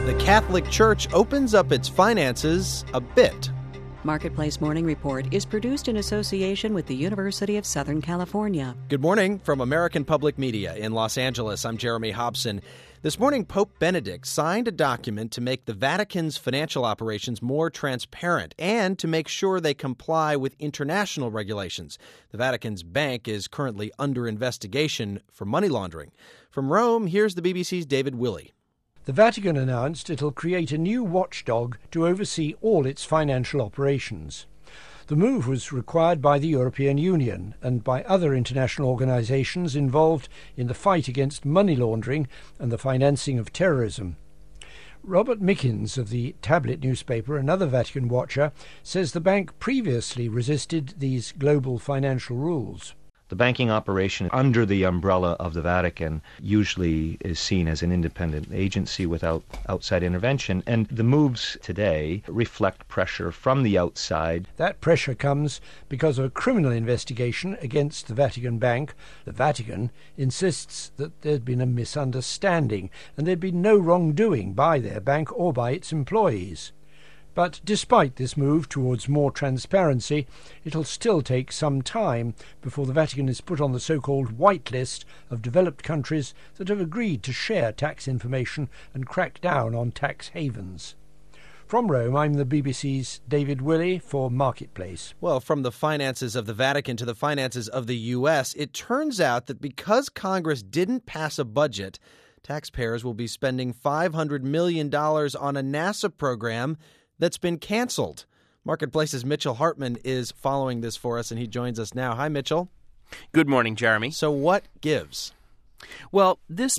The Catholic Church opens up its finances a bit. Marketplace Morning Report is produced in association with the University of Southern California. Good morning from American Public Media in Los Angeles. I'm Jeremy Hobson. This morning, Pope Benedict signed a document to make the Vatican's financial operations more transparent and to make sure they comply with international regulations. The Vatican's bank is currently under investigation for money laundering. From Rome, here's the BBC's David Willey. The Vatican announced it'll create a new watchdog to oversee all its financial operations. The move was required by the European Union and by other international organisations involved in the fight against money laundering and the financing of terrorism. Robert Mickens of the Tablet newspaper, another Vatican watcher, says the bank previously resisted these global financial rules. The banking operation under the umbrella of the Vatican usually is seen as an independent agency without outside intervention, and the moves today reflect pressure from the outside. That pressure comes because of a criminal investigation against the Vatican Bank. The Vatican insists that there'd been a misunderstanding and there'd been no wrongdoing by their bank or by its employees. But despite this move towards more transparency, it'll still take some time before the Vatican is put on the so-called white list of developed countries that have agreed to share tax information and crack down on tax havens. From Rome, I'm the BBC's David Willey for Marketplace. Well, from the finances of the Vatican to the finances of the U.S., it turns out that because Congress didn't pass a budget, taxpayers will be spending $500 million on a NASA program that's been canceled. Marketplace's Mitchell Hartman is following this for us, and he joins us now. Hi, Mitchell. Good morning, Jeremy. So what gives? Well, this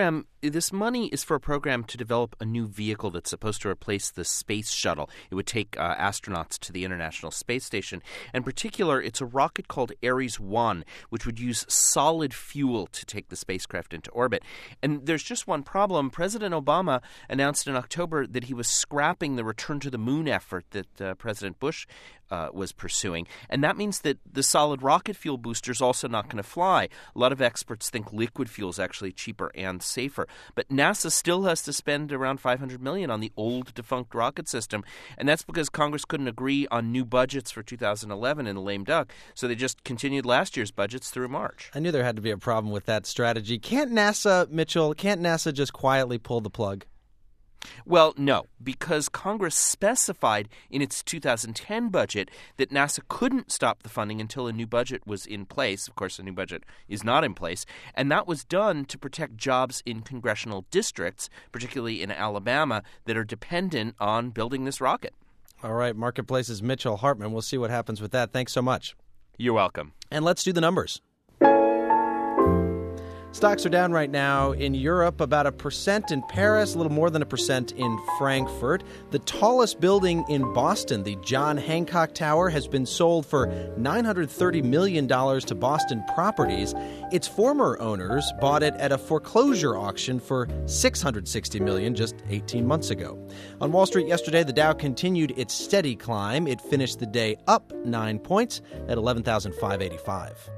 money is for a program to develop a new vehicle that's supposed to replace the space shuttle. It would take astronauts to the International Space Station. In particular, it's a rocket called Ares 1, which would use solid fuel to take the spacecraft into orbit. And there's just one problem. President Obama announced in October that he was scrapping the return to the moon effort that President Bush was pursuing. And that means that the solid rocket fuel booster is also not going to fly. A lot of experts think liquid fuel is actually cheaper and safer. But NASA still has to spend around $500 million on the old defunct rocket system. And that's because Congress couldn't agree on new budgets for 2011 in the lame duck. So they just continued last year's budgets through March. I knew there had to be a problem with that strategy. Can't NASA just quietly pull the plug? Well, no, because Congress specified in its 2010 budget that NASA couldn't stop the funding until a new budget was in place. Of course, a new budget is not in place. And that was done to protect jobs in congressional districts, particularly in Alabama, that are dependent on building this rocket. All right, Marketplace's Mitchell Hartman. We'll see what happens with that. Thanks so much. You're welcome. And let's do the numbers. Stocks are down right now in Europe, about 1% in Paris, a little more than 1% in Frankfurt. The tallest building in Boston, the John Hancock Tower, has been sold for $930 million to Boston Properties. Its former owners bought it at a foreclosure auction for $660 million just 18 months ago. On Wall Street yesterday, the Dow continued its steady climb. It finished the day up 9 points at 11,585.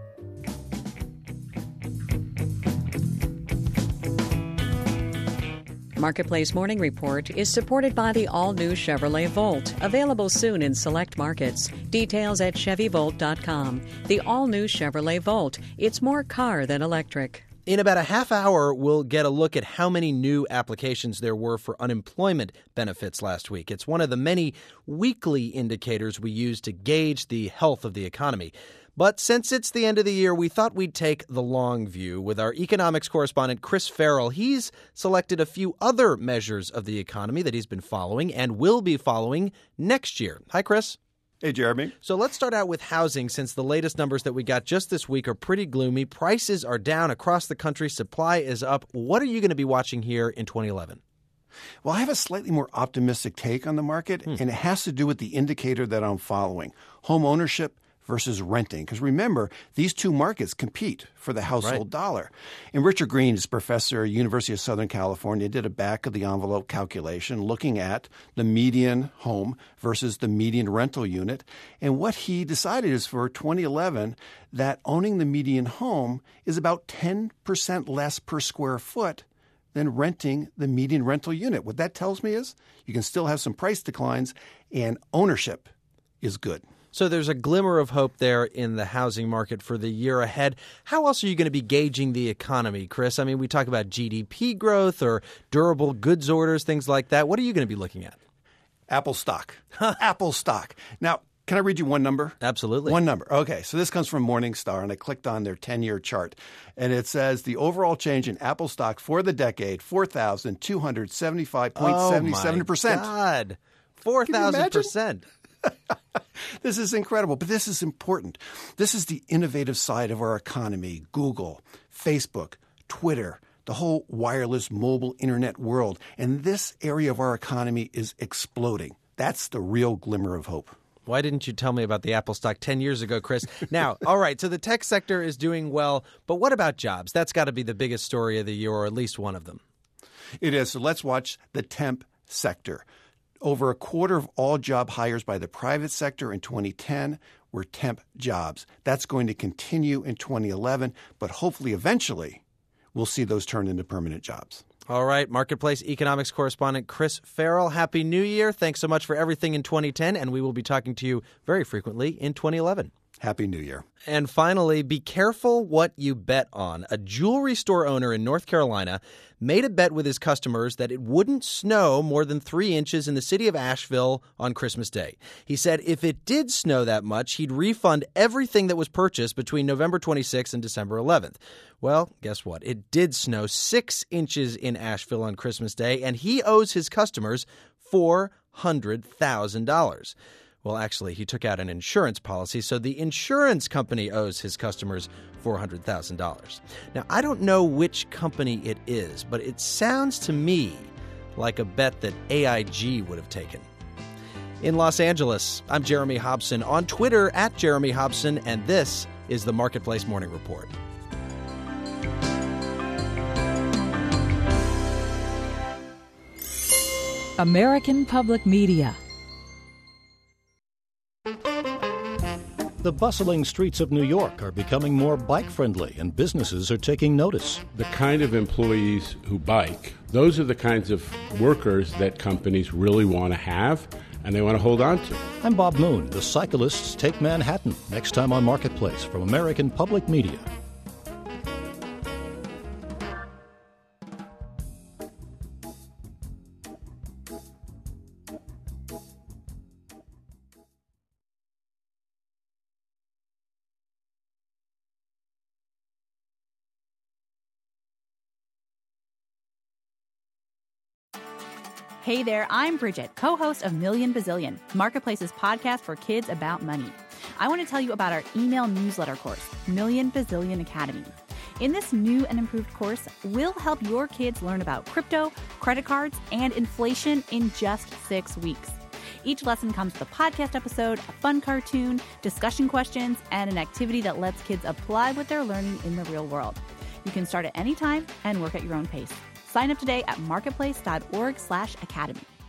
Marketplace Morning Report is supported by the all-new Chevrolet Volt, available soon in select markets. Details at ChevyVolt.com. The all-new Chevrolet Volt. It's more car than electric. In about a half hour, we'll get a look at how many new applications there were for unemployment benefits last week. It's one of the many weekly indicators we use to gauge the health of the economy. But since it's the end of the year, we thought we'd take the long view with our economics correspondent, Chris Farrell. He's selected a few other measures of the economy that he's been following and will be following next year. Hi, Chris. Hey, Jeremy. So let's start out with housing, since the latest numbers that we got just this week are pretty gloomy. Prices are down across the country. Supply is up. What are you going to be watching here in 2011? Well, I have a slightly more optimistic take on the market, and it has to do with the indicator that I'm following, home ownership versus renting. Because remember, these two markets compete for the household dollar. And Richard Green is professor at University of Southern California, did a back-of-the-envelope calculation looking at the median home versus the median rental unit. And what he decided is for 2011 that owning the median home is about 10% less per square foot than renting the median rental unit. What that tells me is you can still have some price declines and ownership is good. So there's a glimmer of hope there in the housing market for the year ahead. How else are you going to be gauging the economy, Chris? I mean, we talk about GDP growth or durable goods orders, things like that. What are you going to be looking at? Apple stock. Apple stock. Now, can I read you one number? Absolutely. One number. Okay, so this comes from Morningstar, and I clicked on their 10-year chart. And it says the overall change in Apple stock for the decade, 4,275.77%. Oh, my God. 4,000%. This is incredible, but this is important. This is the innovative side of our economy. Google, Facebook, Twitter, the whole wireless mobile internet world. And this area of our economy is exploding. That's the real glimmer of hope. Why didn't you tell me about the Apple stock 10 years ago, Chris? Now, all right, so the tech sector is doing well, but what about jobs? That's got to be the biggest story of the year, or at least one of them. It is. So let's watch the temp sector. Over a quarter of all job hires by the private sector in 2010 were temp jobs. That's going to continue in 2011, but hopefully eventually we'll see those turn into permanent jobs. All right, Marketplace economics correspondent Chris Farrell, Happy New Year. Thanks so much for everything in 2010, and we will be talking to you very frequently in 2011. Happy New Year. And finally, be careful what you bet on. A jewelry store owner in North Carolina made a bet with his customers that it wouldn't snow more than 3 inches in the city of Asheville on Christmas Day. He said if it did snow that much, he'd refund everything that was purchased between November 26th and December 11th. Well, guess what? It did snow 6 inches in Asheville on Christmas Day, and he owes his customers $400,000. Well, actually, he took out an insurance policy, so the insurance company owes his customers $400,000. Now, I don't know which company it is, but it sounds to me like a bet that AIG would have taken. In Los Angeles, I'm Jeremy Hobson, on Twitter at Jeremy Hobson, and this is the Marketplace Morning Report. American Public Media. The bustling streets of New York are becoming more bike-friendly, and businesses are taking notice. The kind of employees who bike, those are the kinds of workers that companies really want to have and they want to hold on to. I'm Bob Moon. The cyclists take Manhattan, next time on Marketplace from American Public Media. Hey there, I'm Bridget, co-host of Million Bazillion, Marketplace's podcast for kids about money. I want to tell you about our email newsletter course, Million Bazillion Academy. In this new and improved course, we'll help your kids learn about crypto, credit cards, and inflation in just 6 weeks. Each lesson comes with a podcast episode, a fun cartoon, discussion questions, and an activity that lets kids apply what they're learning in the real world. You can start at any time and work at your own pace. Sign up today at marketplace.org/academy.